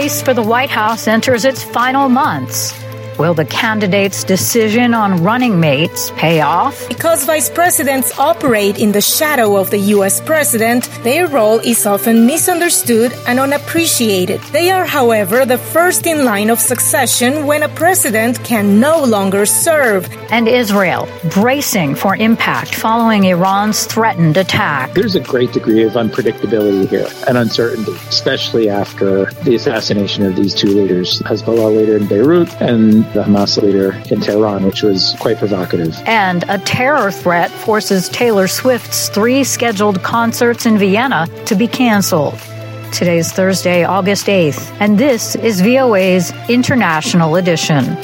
race for the White House enters its final months. Will the candidates' decision on running mates pay off? Because vice presidents operate in the shadow of the U.S. president, their role is often misunderstood and unappreciated. They are, however, the first in line of succession when a president can no longer serve. And Israel, bracing for impact following Iran's threatened attack. There's a great degree of unpredictability here and uncertainty, especially after the assassination of these two leaders, Hezbollah leader in Beirut and the Hamas leader in Tehran, which was quite provocative. And a terror threat forces Taylor Swift's 3 scheduled concerts in Vienna to be canceled. Today's Thursday, August 8th, and this is VOA's International Edition.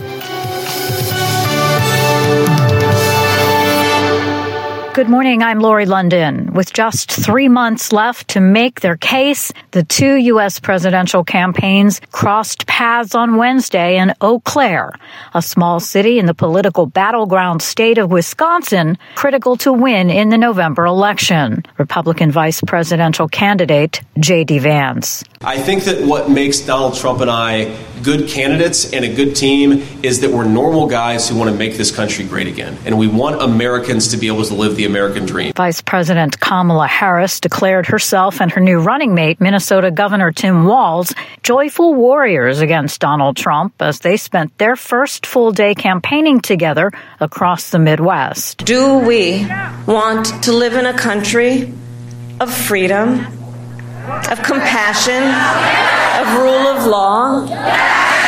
Good morning, I'm Lori London. With just 3 months left to make their case, the 2 U.S. presidential campaigns crossed paths on Wednesday in Eau Claire, a small city in the political battleground state of Wisconsin, critical to win in the November election. Republican vice presidential candidate J.D. Vance. I think that what makes Donald Trump and I good candidates and a good team is that we're normal guys who want to make this country great again. And we want Americans to be able to live the American dream. Vice President Kamala Harris declared herself and her new running mate, Minnesota Governor Tim Walz, joyful warriors against Donald Trump as they spent their first full day campaigning together across the Midwest. Do we want to live in a country of freedom, of compassion, of rule of law?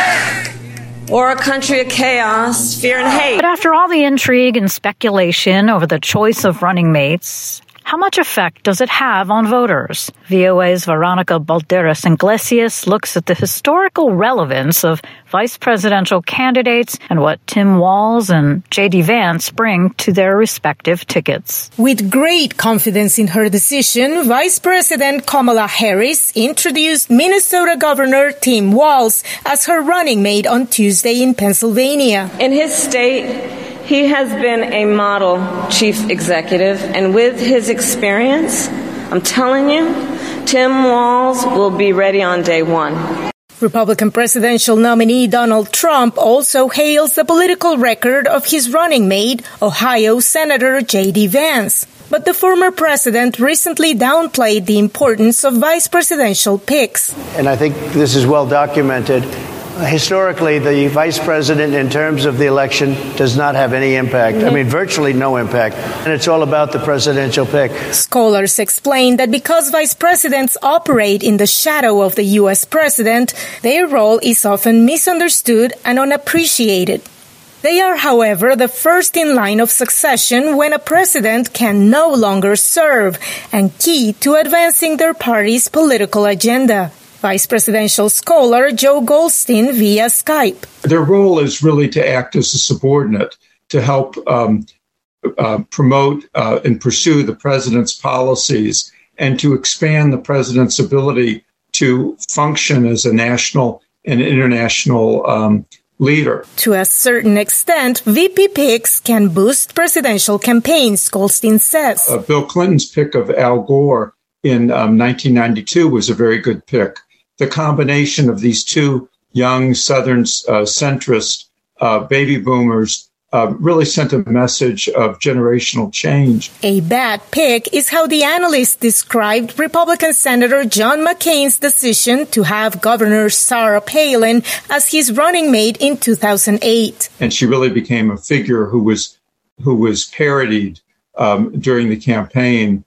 Or a country of chaos, fear, and hate? But after all the intrigue and speculation over the choice of running mates, how much effect does it have on voters? VOA's Veronica Balderas Iglesias looks at the historical relevance of vice presidential candidates and what Tim Walz and J.D. Vance bring to their respective tickets. With great confidence in her decision, Vice President Kamala Harris introduced Minnesota Governor Tim Walz as her running mate on Tuesday in Pennsylvania. In his state, he has been a model chief executive, and with his experience, I'm telling you, Tim Walz will be ready on day one. Republican presidential nominee Donald Trump also hails the political record of his running mate, Ohio Senator J.D. Vance. But the former president recently downplayed the importance of vice presidential picks. And I think this is well documented. Historically, the vice president, in terms of the election, does not have any impact. I mean, virtually no impact. And it's all about the presidential pick. Scholars explain that because vice presidents operate in the shadow of the U.S. president, their role is often misunderstood and unappreciated. They are, however, the first in line of succession when a president can no longer serve and key to advancing their party's political agenda. Vice presidential scholar Joe Goldstein via Skype. Their role is really to act as a subordinate to help promote and pursue the president's policies and to expand the president's ability to function as a national and international leader. To a certain extent, VP picks can boost presidential campaigns, Goldstein says. Bill Clinton's pick of Al Gore in 1992 was a very good pick. The combination of these two young Southern centrist baby boomers really sent a message of generational change. A bad pick is how the analyst described Republican Senator John McCain's decision to have Governor Sarah Palin as his running mate in 2008. And she really became a figure who was parodied during the campaign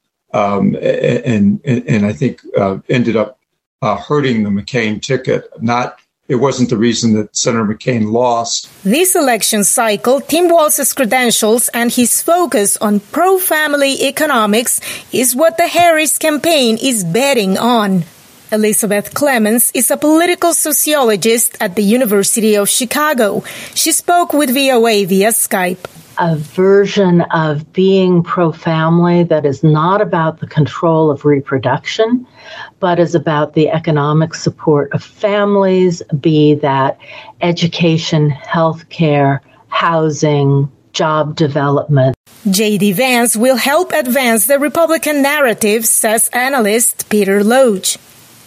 and I think ended up hurting the McCain ticket. It wasn't the reason that Senator McCain lost. This election cycle, Tim Walz's credentials and his focus on pro-family economics is what the Harris campaign is betting on. Elizabeth Clemens is a political sociologist at the University of Chicago. She spoke with VOA via Skype. A version of being pro-family that is not about the control of reproduction, but is about the economic support of families, be that education, healthcare, housing, job development. J.D. Vance will help advance the Republican narrative, says analyst Peter Loach.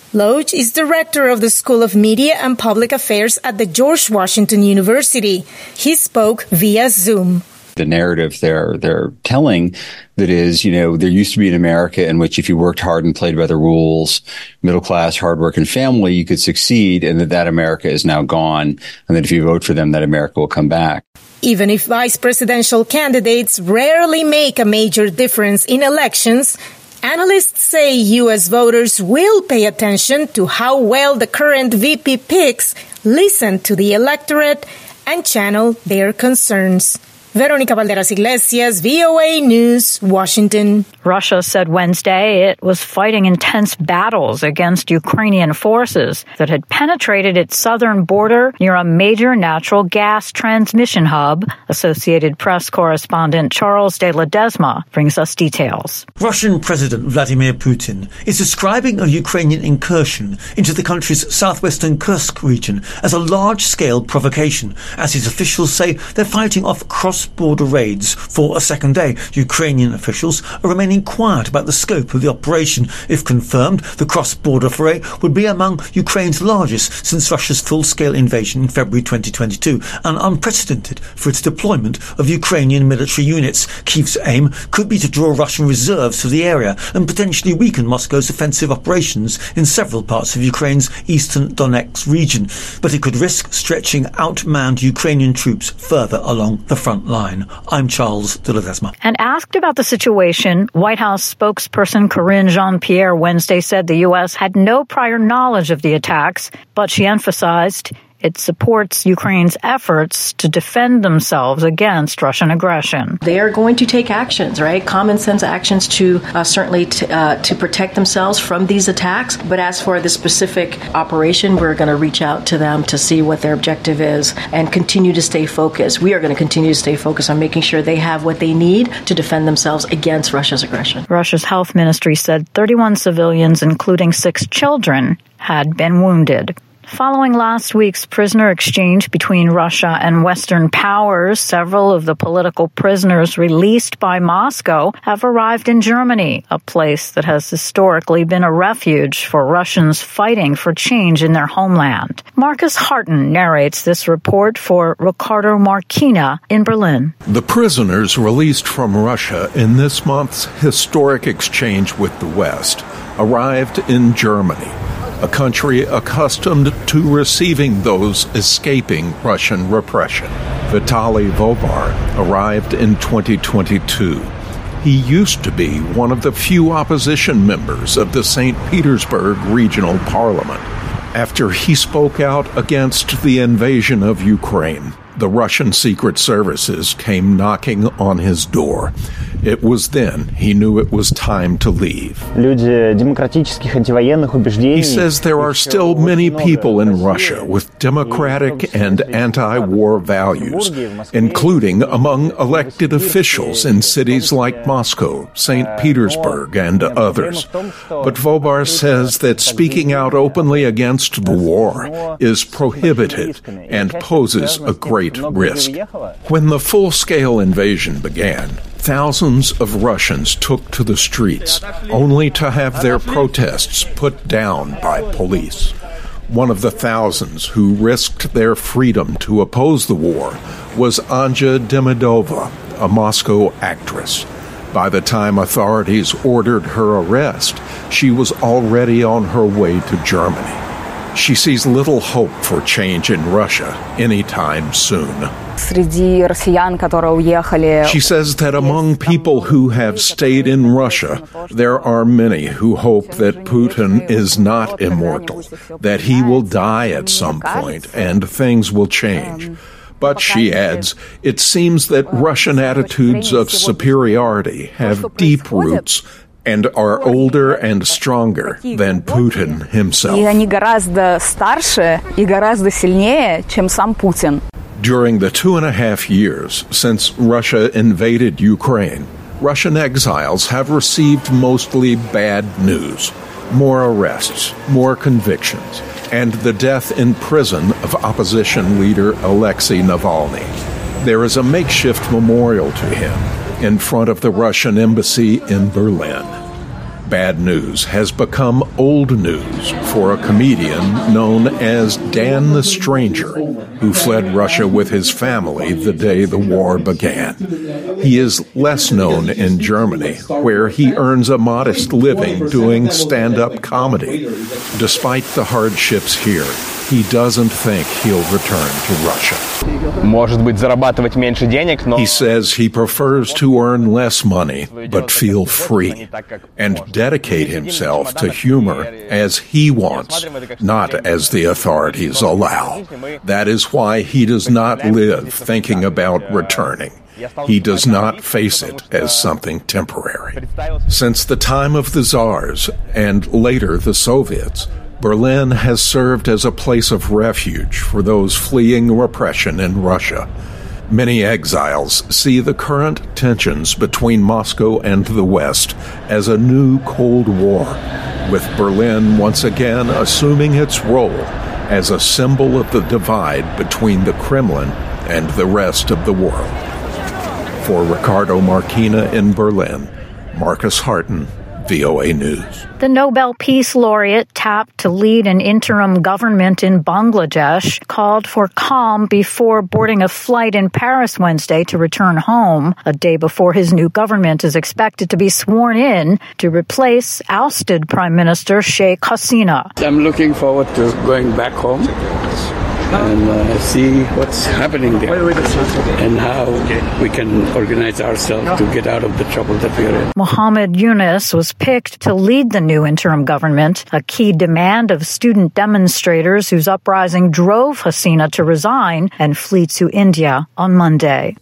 Loach is director of the School of Media and Public Affairs at the George Washington University. He spoke via Zoom. The narrative they're telling that is, there used to be an America in which if you worked hard and played by the rules, middle class, hardworking family, you could succeed, and that America is now gone, and that if you vote for them, that America will come back. Even if vice presidential candidates rarely make a major difference in elections, analysts say U.S. voters will pay attention to how well the current VP picks listen to the electorate and channel their concerns. Veronica Valderas Iglesias, VOA News, Washington. Russia said Wednesday it was fighting intense battles against Ukrainian forces that had penetrated its southern border near a major natural gas transmission hub. Associated Press correspondent Charles de Ledesma brings us details. Russian President Vladimir Putin is describing a Ukrainian incursion into the country's southwestern Kursk region as a large-scale provocation, as his officials say they're fighting off cross-border raids for a second day. Ukrainian officials are remaining quiet about the scope of the operation. If confirmed, the cross-border foray would be among Ukraine's largest since Russia's full-scale invasion in February 2022 and unprecedented for its deployment of Ukrainian military units. Kyiv's aim could be to draw Russian reserves to the area and potentially weaken Moscow's offensive operations in several parts of Ukraine's eastern Donetsk region. But it could risk stretching outmanned Ukrainian troops further along the front line. I'm Charles de Ledesma. And asked about the situation, White House spokesperson Karine Jean-Pierre Wednesday said the U.S. had no prior knowledge of the attacks, but she emphasized it supports Ukraine's efforts to defend themselves against Russian aggression. They are going to take actions, right? Common sense actions to certainly to protect themselves from these attacks. But as for the specific operation, we're going to reach out to them to see what their objective is and continue to stay focused. We are going to continue to stay focused on making sure they have what they need to defend themselves against Russia's aggression. Russia's health ministry said 31 civilians, including 6 children, had been wounded. Following last week's prisoner exchange between Russia and Western powers, several of the political prisoners released by Moscow have arrived in Germany, a place that has historically been a refuge for Russians fighting for change in their homeland. Marcus Harton narrates this report for Ricardo Marquina in Berlin. The prisoners released from Russia in this month's historic exchange with the West arrived in Germany, a country accustomed to receiving those escaping Russian repression. Vitaly Vobar arrived in 2022. He used to be one of the few opposition members of the St. Petersburg Regional Parliament. After he spoke out against the invasion of Ukraine, the Russian Secret Services came knocking on his door. It was then he knew it was time to leave. He says there are still many people in Russia with democratic and anti-war values, including among elected officials in cities like Moscow, St. Petersburg, and others. But Vobar says that speaking out openly against the war is prohibited and poses a great risk. When the full-scale invasion began, thousands of Russians took to the streets, only to have their protests put down by police. One of the thousands who risked their freedom to oppose the war was Anja Demidova, a Moscow actress. By the time authorities ordered her arrest, she was already on her way to Germany. She sees little hope for change in Russia anytime soon. She says that among people who have stayed in Russia, there are many who hope that Putin is not immortal, that he will die at some point and things will change. But, she adds, it seems that Russian attitudes of superiority have deep roots and are older and stronger than Putin himself. During the 2.5 years since Russia invaded Ukraine, Russian exiles have received mostly bad news. More arrests, more convictions, and the death in prison of opposition leader Alexei Navalny. There is a makeshift memorial to him in front of the Russian embassy in Berlin. Bad news has become old news for a comedian known as Dan the Stranger, who fled Russia with his family the day the war began. He is less known in Germany, where he earns a modest living doing stand-up comedy. Despite the hardships here, he doesn't think he'll return to Russia. He says he prefers to earn less money, but feel free, and dedicate himself to humor as he wants, not as the authorities allow. That is why he does not live thinking about returning. He does not face it as something temporary. Since the time of the Tsars, and later the Soviets, Berlin has served as a place of refuge for those fleeing repression in Russia. Many exiles see the current tensions between Moscow and the West as a new Cold War, with Berlin once again assuming its role as a symbol of the divide between the Kremlin and the rest of the world. For Ricardo Marquina in Berlin, Marcus Harton, VOA News. The Nobel Peace Laureate, tapped to lead an interim government in Bangladesh, called for calm before boarding a flight in Paris Wednesday to return home, a day before his new government is expected to be sworn in to replace ousted Prime Minister Sheikh Hasina. I'm looking forward to going back home and see what's happening there and how we can organize ourselves to get out of the trouble that we are in. Muhammad Yunus was picked to lead the new interim government, a key demand of student demonstrators whose uprising drove Hasina to resign and flee to India on Monday.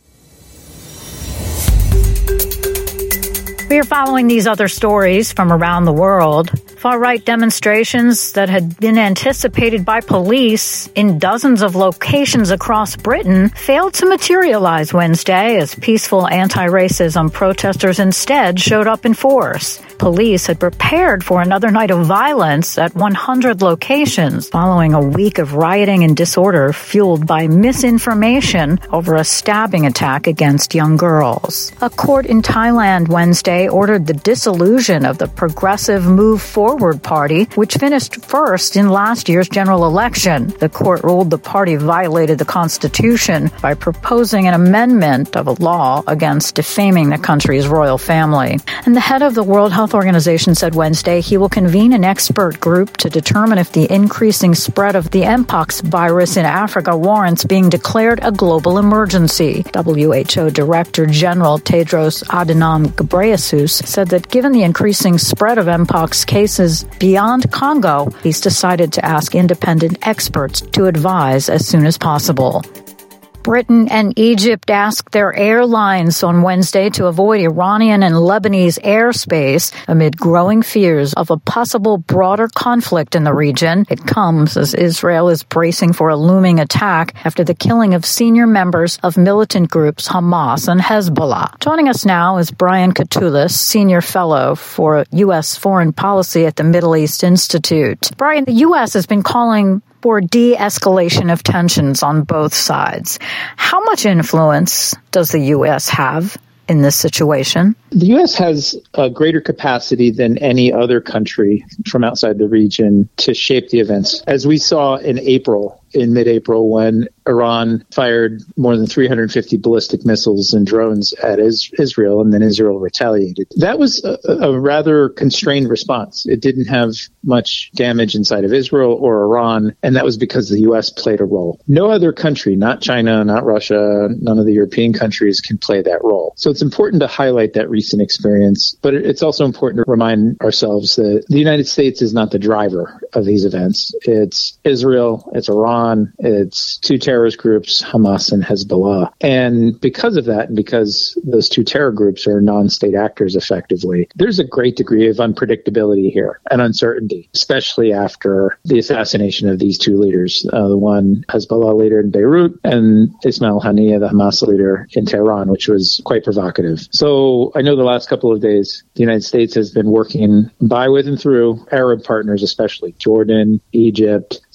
We are following these other stories from around the world. Far-right demonstrations that had been anticipated by police in dozens of locations across Britain failed to materialize Wednesday as peaceful anti-racism protesters instead showed up in force. Police had prepared for another night of violence at 100 locations following a week of rioting and disorder fueled by misinformation over a stabbing attack against young girls. A court in Thailand Wednesday ordered the dissolution of the Progressive Move Forward Party, which finished first in last year's general election. The court ruled the party violated the Constitution by proposing an amendment of a law against defaming the country's royal family. And the head of the World Health Organization said Wednesday he will convene an expert group to determine if the increasing spread of the Mpox virus in Africa warrants being declared a global emergency. WHO Director General Tedros Adhanom Ghebreyesus said that given the increasing spread of Mpox cases beyond Congo, he's decided to ask independent experts to advise as soon as possible. Britain and Egypt asked their airlines on Wednesday to avoid Iranian and Lebanese airspace amid growing fears of a possible broader conflict in the region. It comes as Israel is bracing for a looming attack after the killing of senior members of militant groups Hamas and Hezbollah. Joining us now is Brian Katulis, Senior Fellow for U.S. Foreign Policy at the Middle East Institute. Brian, the U.S. has been calling for de-escalation of tensions on both sides. How much influence does the U.S. have in this situation? The U.S. has a greater capacity than any other country from outside the region to shape the events. As we saw in mid-April, when Iran fired more than 350 ballistic missiles and drones at Israel, and then Israel retaliated. That was a rather constrained response. It didn't have much damage inside of Israel or Iran, and that was because the U.S. played a role. No other country, not China, not Russia, none of the European countries can play that role. So it's important to highlight that recent experience, but it's also important to remind ourselves that the United States is not the driver of these events. It's Israel, it's Iran, it's two terrorist groups, Hamas and Hezbollah. And because of that, and because those two terror groups are non-state actors effectively, there's a great degree of unpredictability here and uncertainty, especially after the assassination of these two leaders, the one Hezbollah leader in Beirut and Ismail Haniyeh, the Hamas leader in Tehran, which was quite provocative. So I know the last couple of days, the United States has been working by, with, and through Arab partners, especially Jordan, Egypt,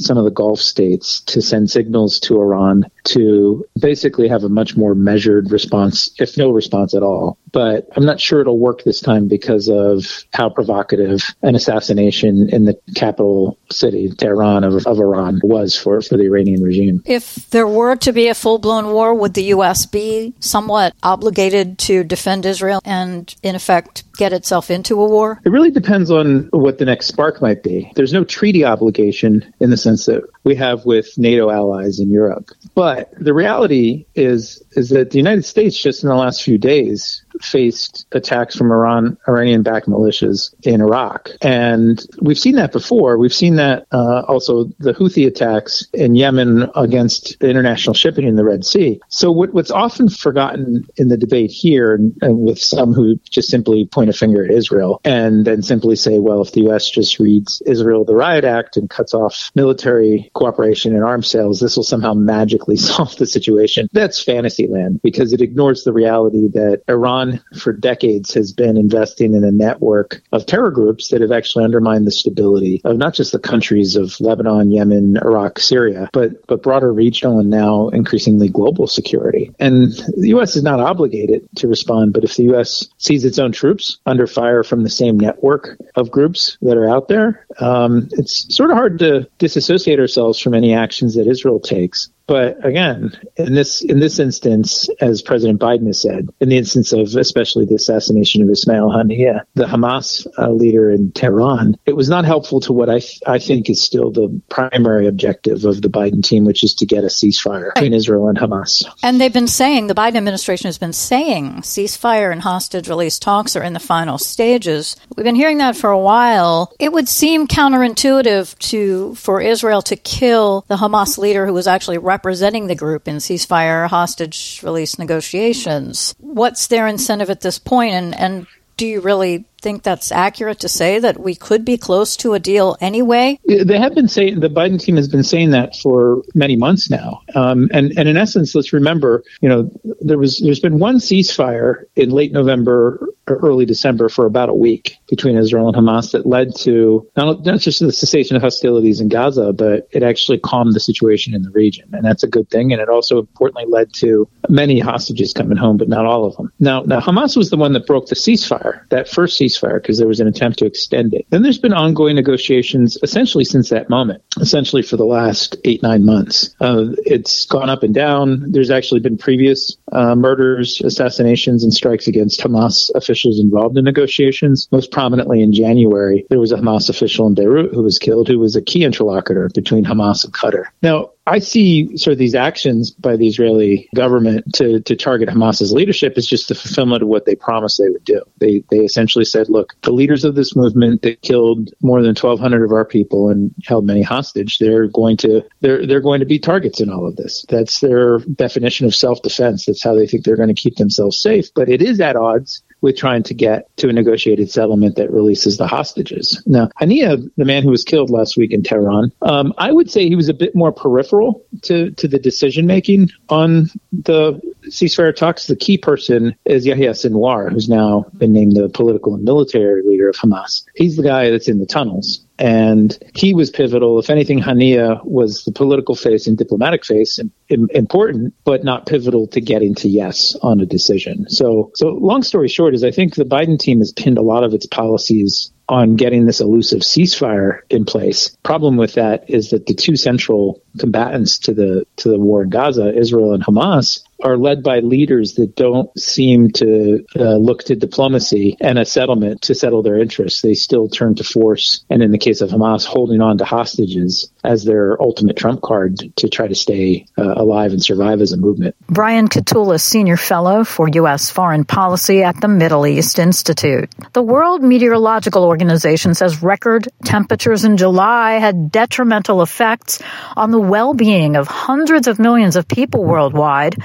some of the Gulf states to send signals to Iran to basically have a much more measured response, if no response at all. But I'm not sure it'll work this time because of how provocative an assassination in the capital city, Tehran, of Iran was for the Iranian regime. If there were to be a full-blown war, would the U.S. be somewhat obligated to defend Israel and, in effect, get itself into a war? It really depends on what the next spark might be. There's no treaty obligation in the sense that we have with NATO allies in Europe. But the reality is that the United States just in the last few days faced attacks from Iranian-backed militias in Iraq. And we've seen that before. We've seen that also the Houthi attacks in Yemen against international shipping in the Red Sea. So what's often forgotten in the debate here, and with some who just simply point a finger at Israel and then simply say, well, if the U.S. just reads Israel the Riot Act and cuts off military cooperation and arms sales, this will somehow magically solve the situation. That's fantasy land because it ignores the reality that Iran for decades has been investing in a network of terror groups that have actually undermined the stability of not just the countries of Lebanon, Yemen, Iraq, Syria, but broader regional and now increasingly global security. And the U.S. is not obligated to respond, but if the U.S. sees its own troops under fire from the same network of groups that are out there, it's sort of hard to disassociate ourselves from any actions that Israel takes. But again, in this instance, as President Biden has said, in the instance of especially the assassination of Ismail Haniyeh, the Hamas leader in Tehran, it was not helpful to what I think is still the primary objective of the Biden team, which is to get a ceasefire between Israel and Hamas. And they've been saying, the Biden administration has been saying ceasefire and hostage release talks are in the final stages. We've been hearing that for a while. It would seem counterintuitive for Israel to kill the Hamas leader who was actually representing the group in ceasefire hostage release negotiations. What's their incentive at this point? And do you really think that's accurate to say that we could be close to a deal anyway? They have been saying, the Biden team has been saying that for many months now. And in essence, let's remember, there's been one ceasefire in late November or early December for about a week between Israel and Hamas that led to not just the cessation of hostilities in Gaza, but it actually calmed the situation in the region. And that's a good thing. And it also importantly led to many hostages coming home, but not all of them. Now Hamas was the one that broke the ceasefire, that first ceasefire, because there was an attempt to extend it. Then there's been ongoing negotiations essentially since that moment, essentially for the last 8-9 months. It's gone up and down. There's actually been previous murders, assassinations, and strikes against Hamas officials involved in negotiations. Most prominently in January, there was a Hamas official in Beirut who was killed, who was a key interlocutor between Hamas and Qatar. Now, I see sort of these actions by the Israeli government to target Hamas's leadership as just the fulfillment of what they promised they would do. They essentially said, look, the leaders of this movement that killed more than 1,200 of our people and held many hostage, they're going to be targets in all of this. That's their definition of self-defense. That's how they think they're going to keep themselves safe. But it is at odds with trying to get to a negotiated settlement that releases the hostages. Now, Haniyeh, the man who was killed last week in Tehran, I would say he was a bit more peripheral to the decision-making on the ceasefire talks. The key person is Yahya Sinwar, who's now been named the political and military leader of Hamas. He's the guy that's in the tunnels. And he was pivotal. If anything, Haniyeh was the political face and diplomatic face, important, but not pivotal to getting to yes on a decision. So long story short is I think the Biden team has pinned a lot of its policies on getting this elusive ceasefire in place. Problem with that is that the two central combatants to the war in Gaza, Israel and Hamas, are led by leaders that don't seem to look to diplomacy and a settlement to settle their interests. They still turn to force, and in the case of Hamas, holding on to hostages as their ultimate trump card to try to stay alive and survive as a movement. Brian Katulis, Senior Fellow for U.S. Foreign Policy at the Middle East Institute. The World Meteorological Organization says record temperatures in July had detrimental effects on the well-being of hundreds of millions of people worldwide.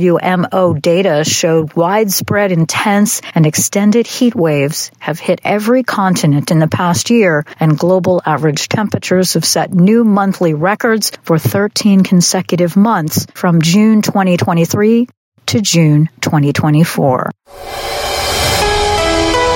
WMO data showed widespread, intense, and extended heat waves have hit every continent in the past year, and global average temperatures have set new monthly records for 13 consecutive months from June 2023 to June 2024.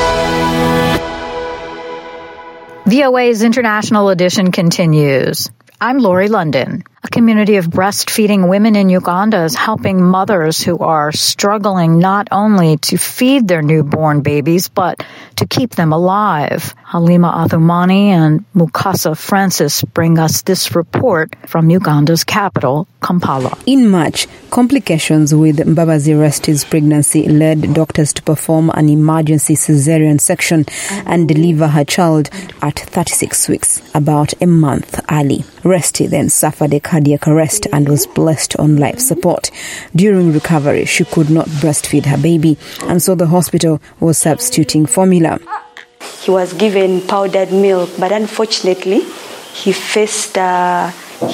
VOA's International Edition continues. I'm Lori London. A community of breastfeeding women in Uganda is helping mothers who are struggling not only to feed their newborn babies, but to keep them alive. Halima Athumani and Mukasa Francis bring us this report from Uganda's capital, Kampala. In March, complications with Mbabazi Resti's pregnancy led doctors to perform an emergency cesarean section and deliver her child at 36 weeks, about a month early. Resti then suffered a cardiac arrest and was placed on life support. During recovery, she could not breastfeed her baby, and so the hospital was substituting formula. He was given powdered milk, but unfortunately, he faced a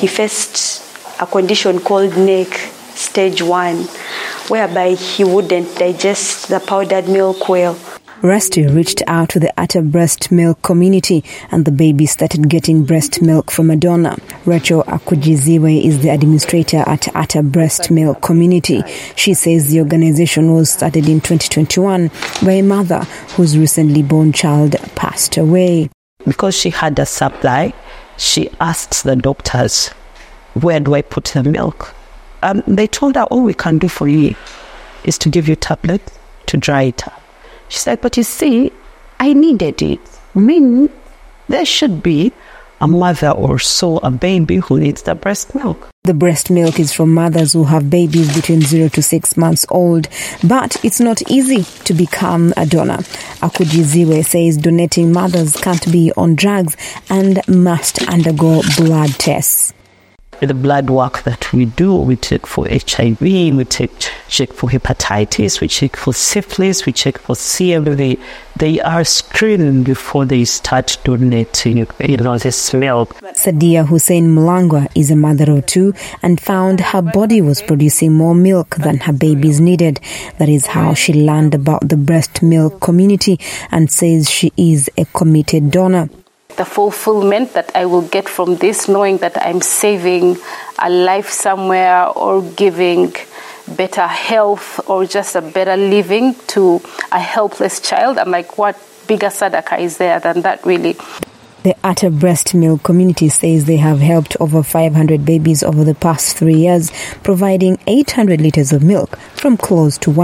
condition called NEC stage 1, whereby he wouldn't digest the powdered milk well. Resti reached out to the Atta breast milk community, and the baby started getting breast milk from a donor. Rachel Akujiziwe is the administrator at Atta breast milk community. She says the organization was started in 2021 by a mother whose recently born child passed away. Because she had a supply, she asked the doctors, where do I put the milk? They told her, all we can do for you is to give you tablets to dry it up. She said, but you see, I needed it. I mean, there should be a mother or so, a baby who needs the breast milk. The breast milk is from mothers who have babies between 0 to 6 months old, but it's not easy to become a donor. Akujiziwe says donating mothers can't be on drugs and must undergo blood tests. The blood work that we do, we check for HIV, we check for hepatitis, we check for syphilis, we check for CMV. They are screened before they start donating, this milk. Sadia Hussein Mulangwa is a mother of 2 and found her body was producing more milk than her babies needed. That is how she learned about the breast milk community and says she is a committed donor. The fulfillment that I will get from this, knowing that I'm saving a life somewhere or giving better health or just a better living to a helpless child. I'm like, what bigger sadaka is there than that, really? The Atta breast milk community says they have helped over 500 babies over the past 3 years, providing 800 liters of milk from close to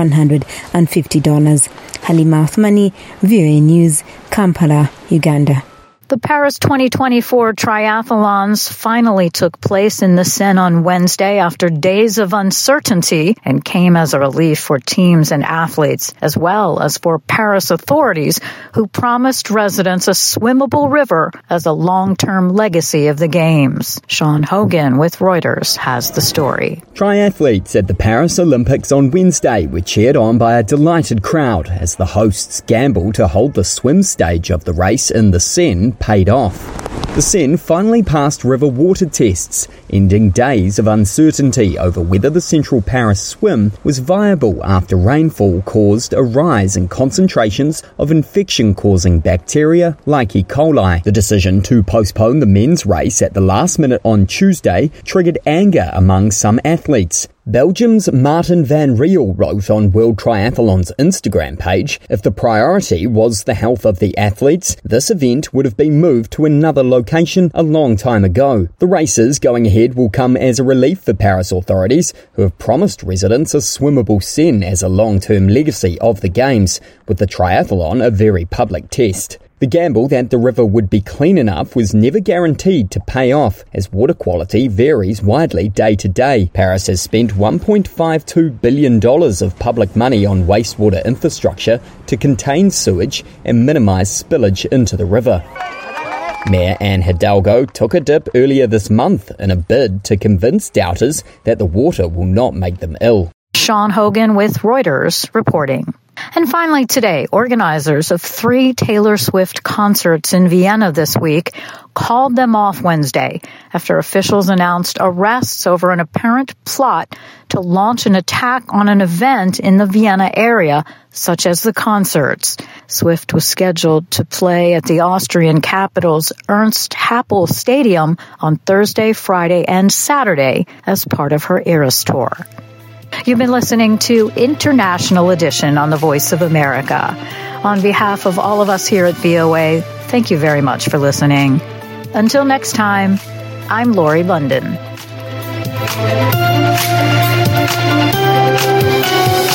150 donors. Halima Athumani, VOA News, Kampala, Uganda. The Paris 2024 triathlons finally took place in the Seine on Wednesday after days of uncertainty and came as a relief for teams and athletes, as well as for Paris authorities who promised residents a swimmable river as a long-term legacy of the Games. Sean Hogan with Reuters has the story. Triathletes at the Paris Olympics on Wednesday were cheered on by a delighted crowd as the hosts' gamble to hold the swim stage of the race in the Seine paid off. The Seine finally passed river water tests, ending days of uncertainty over whether the Central Paris swim was viable after rainfall caused a rise in concentrations of infection-causing bacteria like E. coli. The decision to postpone the men's race at the last minute on Tuesday triggered anger among some athletes. Belgium's Martin van Riel wrote on World Triathlon's Instagram page, if the priority was the health of the athletes, this event would have been moved to another location a long time ago. The races going ahead will come as a relief for Paris authorities, who have promised residents a swimmable Seine as a long-term legacy of the Games, with the triathlon a very public test. The gamble that the river would be clean enough was never guaranteed to pay off, as water quality varies widely day to day. Paris has spent $1.52 billion of public money on wastewater infrastructure to contain sewage and minimise spillage into the river. Mayor Anne Hidalgo took a dip earlier this month in a bid to convince doubters that the water will not make them ill. Sean Hogan with Reuters reporting. And finally today, organizers of 3 Taylor Swift concerts in Vienna this week called them off Wednesday after officials announced arrests over an apparent plot to launch an attack on an event in the Vienna area, such as the concerts. Swift was scheduled to play at the Austrian capital's Ernst Happel Stadium on Thursday, Friday, and Saturday as part of her Eras tour. You've been listening to International Edition on the Voice of America. On behalf of all of us here at VOA, thank you very much for listening. Until next time, I'm Lori London.